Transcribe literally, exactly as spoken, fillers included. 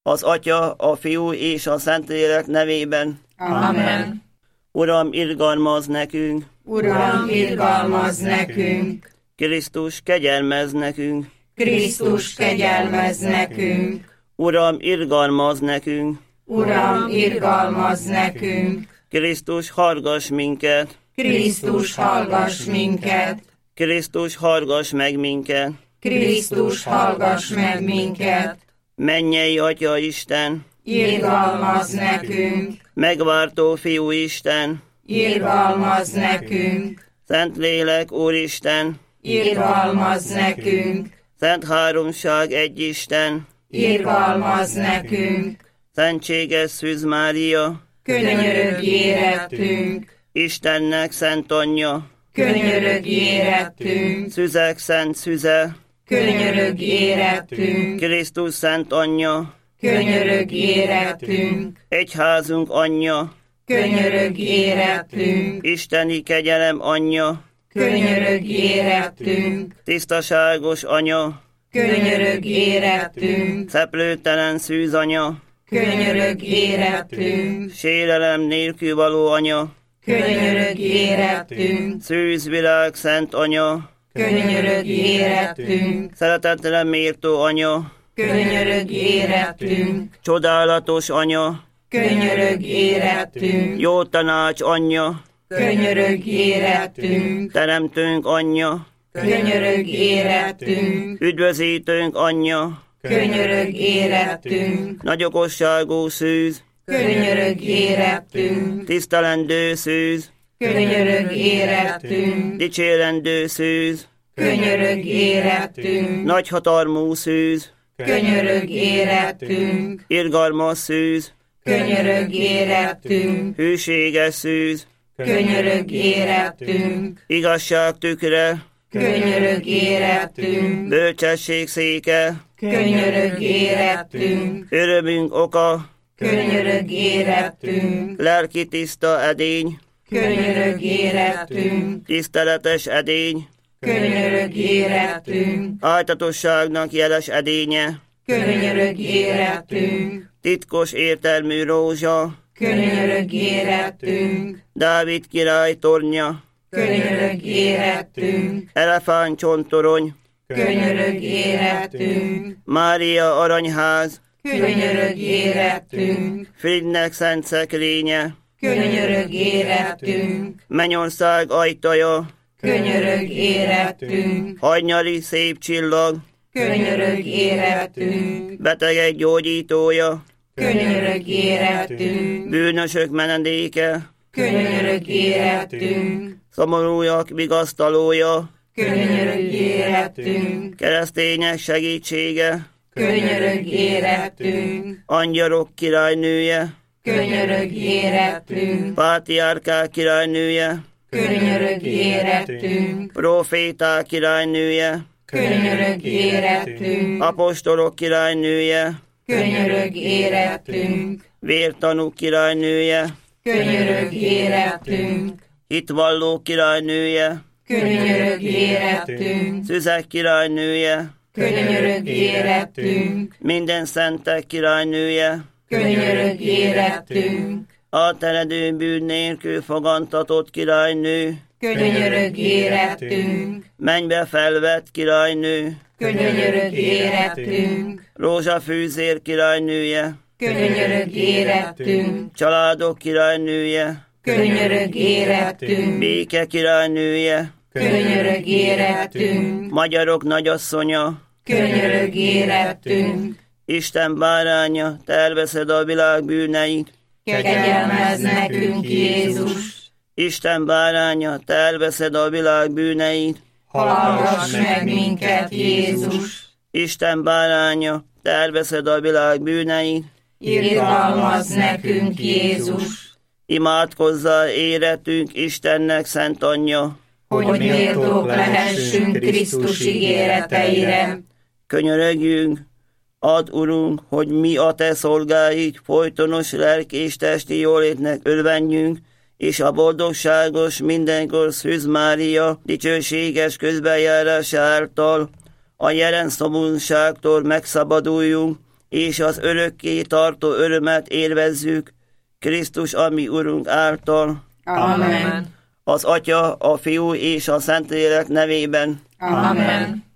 Az Atya, a Fiú és a Szentlélek nevében. Amen. Uram, irgalmazz nekünk! Uram, irgalmazz nekünk! Krisztus, kegyelmezz nekünk! Krisztus, kegyelmezz nekünk! Uram, irgalmazz nekünk! Uram, irgalmazz nekünk! Krisztus, hallgass minket! Krisztus, hallgass minket! Krisztus, hallgass meg minket! Krisztus, hallgass meg minket! Mennyei Atya Isten! Irgalmazz nekünk! Megváltó Fiú Isten! Irgalmazz nekünk! Szentlélek Úristen! Irgalmazz nekünk! Szent Háromság egy Isten! Irgalmazz nekünk! Szentséges Szűz Mária! Könyörögj érettünk! Istennek Szent Anyja! Könyörögj érettünk! Szüzek Szent Szüze! Könyörögj érettünk! Krisztus Szent Anyja! Könyörögj érettünk! Egyházunk Anyja! Könyörögj érettünk! Isteni kegyelem Anyja! Könyörögj érettünk! Tisztaságos Anya! Könyörögj érettünk! Szeplőtelen Szűz Anya! Könyörögj érettünk! Sérelem nélkül való Anya! Könyörögj érettünk! Szűz világ Szent Anya! Könyörögj érettünk! Szeretetre méltó Anya! Könyörögj érettünk! Csodálatos Anya! Könyörögj érettünk! Jó tanács Anyja! Könyörögj érettünk! Teremtőnk Anyja! Könyörögj érettünk! Üdvözítőnk Anyja! Könyörögj érettünk! Nagyokosságú Szűz! Könyörögj érettünk! Tisztelendő Szűz! Könyörögj érettünk! Dicsérendő Szűz! Könyörögj érettünk! Nagyhatalmú Szűz! Könyörögj érettünk! Irgalmas Szűz! Könyörögj érettünk! Hűséges Szűz! Könyörögj érettünk! Igazság tükre! Könyörögj érettünk! Bölcsesség széke! Könyörögj érettünk! Örömünk oka! Könyörögj érettünk! Lelki tiszta edény! Könyörögj érettünk! Tiszteletes edény! Könyörögj érettünk! Ájtatosságnak jeles edénye! Könyörögj érettünk! Titkos értelmű rózsa! Könyörögj érettünk! Dávid király tornya! Könyörögj érettünk! Elefántcsontorony! Könyörögj érettünk! Mária aranyház! Könyörögj érettünk! Frigynek szent szekrénye! Könyörögj érettünk! Mennyország ajtaja! Könyörögj érettünk! Hajnyali szép csillag! Könyörögj érettünk! Betegek gyógyítója! Könyörögj érettünk! Bűnösök menedéke! Könyörögj érettünk! Szomorúak vigasztalója! Könyörögj érettünk! Keresztények segítsége! Könyörögj érettünk! Angyalok királynője! Könyörögj érettünk! Pátriárkák királynője! Könyörögj érettünk! Proféták királynője! Könyörög érettünk, Apostolok királynője, könyörög érettünk, Vértanú királynője, könyörög érettünk, Hitvalló királynője, könyörög érettünk, Szüzek királynője, könyörög érettünk, Minden szentek királynője, könyörög érettünk, Átteredő bűn nélkül fogantatott királynő, könyörög érettünk, Mennybe felvett királynő, könyörög érettünk, Rózsafűzér királynője, könyörög érettünk, Családok királynője, könyörög érettünk, Béke királynője, könyörög érettünk, Magyarok nagyasszonya, könyörög érettünk, Isten báránya, te elveszed a világ bűneit, kegyelmezz nekünk Jézus, Isten báránya, te elveszed a világ bűneit, hallgass meg minket Jézus, Isten báránya, te elveszed a világ bűneit, irgalmazz nekünk Jézus, imádkozzál éretünk Istennek szent anyja, hogy méltók lehessünk Krisztus ígéreteire. Könyörögjünk, add, Urunk, hogy mi a te szolgáid folytonos lelki és testi jólétnek örvenjünk, és a boldogságos mindenkor Szűz Mária dicsőséges közbenjárása által a jelen szomorúságtól megszabaduljunk, és az örökké tartó örömet élvezzük Krisztus, ami Urunk által. Amen. Az Atya, a Fiú és a Szentlélek nevében. Amen.